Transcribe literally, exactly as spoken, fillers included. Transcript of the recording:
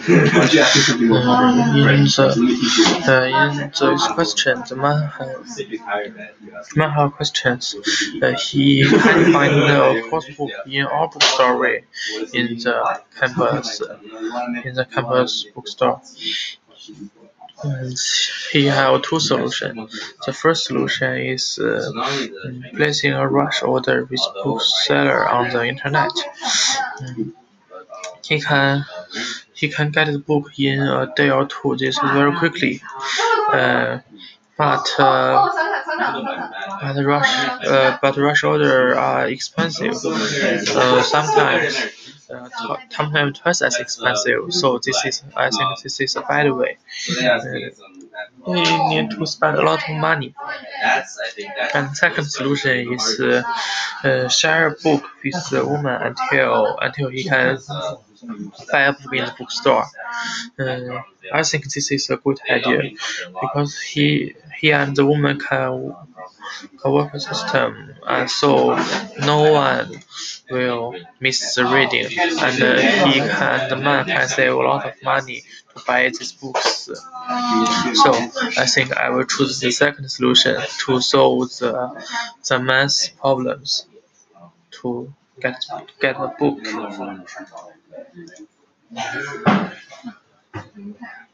Uh, in the uh, in this question, the man has man has questions. Uh, he can find the course book in our bookstore in the campus in the campus bookstore. And he have two solutions. The first solution is uh, placing a rush order with bookseller on the internet. Mm, he can he can get the book in a day or two. This is very quickly. Uh, but uh, but rush uh, but rush order are expensive. Uh, sometimes uh, t- sometimes twice as expensive. So this is I think this is a bad way. Uh, we need to spend a lot of money. And second solution is uh, uh, share a book with the woman until until he can buy a book in the bookstore. Uh, I think this is a good idea because he he and the woman can can work a system, and so no one will miss the reading, and uh, he can the man can save a lot of money to buy these books. So I think I will choose the second solution to solve the the man's problems to get get a book.